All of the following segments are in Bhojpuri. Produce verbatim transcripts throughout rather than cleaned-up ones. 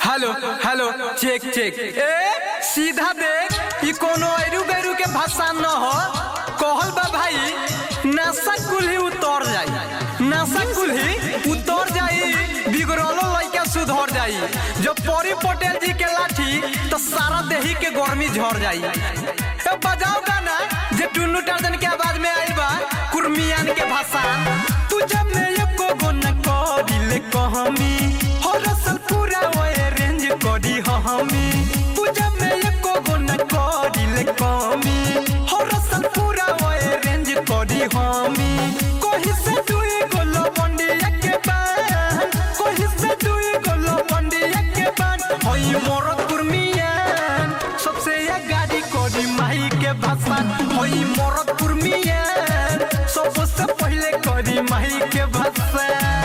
हेलो हेलो चेक चेक ए सीधा देख ई कोनो एरू बेरू के भाषा न हो कहल बा भाई नशा कुल्ही उतर जाई नशा कुल्ही उतर जाई बिगड़लो लइका सुधर जाई जब परी पटेल जी के लाठी तो सारा देही के गर्मी झड़ जाई तो बजाओ गाना जे टुन्नू टार्जन के आवाज में आइल बा कुर्मियान के भाषा तू जब में एको गो न करिले कहमी हो रसल पूरा ओए रेंज करी हमी तू जब में एको गो न करिले कहमी हो रसल पूरा ओए रेंज करी हमी कोही से दुई गोलो बंडिया के बान कोही से दुई गोलो बंडिया के बान होई मोर कुर्मियान सबसे या गाड़ी कोडी माई के भाषा होई मोर कुर्मियान सबसे पहले कोडी माई के भाषा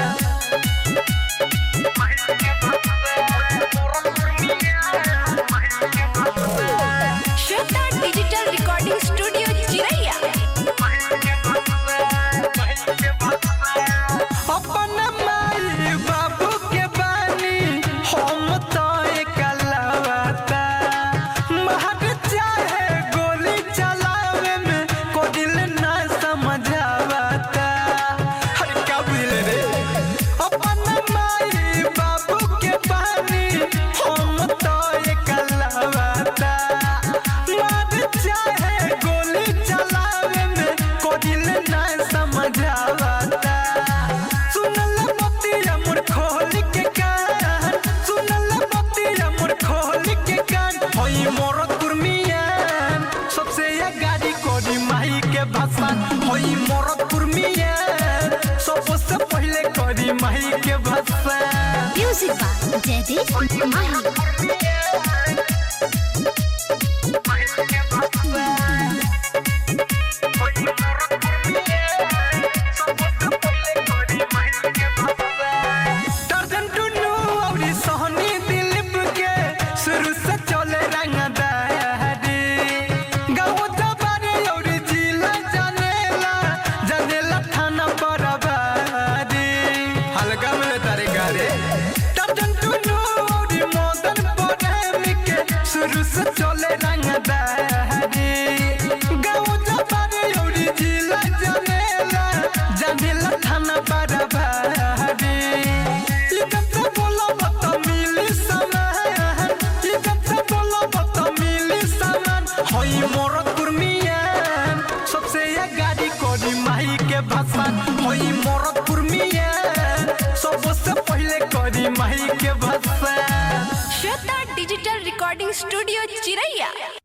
श्वेता डिजिटल रिकॉर्डिंग स्टूडियो चिरैया अपना माई बाबू के बानी हम तो एकलवाता महक चाहे गोली चलावे में को दिल ना समझावता हर का बुझले रे अपना माई बाबू के बानी हम तो एकलवाता महक चाहे गोली चलावे में को दिल ना समझावता सुनल बतिया मोर खोल के कान सुनल बतिया मोर खोल के कान होई मोर कुर्मियान सबसे या गाड़ी कोडी माई के भाषा होई मोर कुर्मियान सबसे पहले कोडी माई के भाषा म्यूजिक बाय जयदीप माही टार्जन टुन्नू औरी सोहनी दिलीप के शुरू से चले रंगदारी गाँव जबारे औरी जिला जानेला जानेला थाना बराबरी हल्का मिले तारे गारे टार्जन टुन्नू औरी मदन प्रेम के शुरू से चले रंगदारी गाँव जबारे औरी जिला जानेला जानेला थाना बराबरी होई मोर कुर्मियान सबसे या गाड़ी कोडी माई के भाषा होई मोर कुर्मियान सबसे पहले कोडी माई के भाषा श्वेता डिजिटल रिकॉर्डिंग स्टूडियो चिरैया।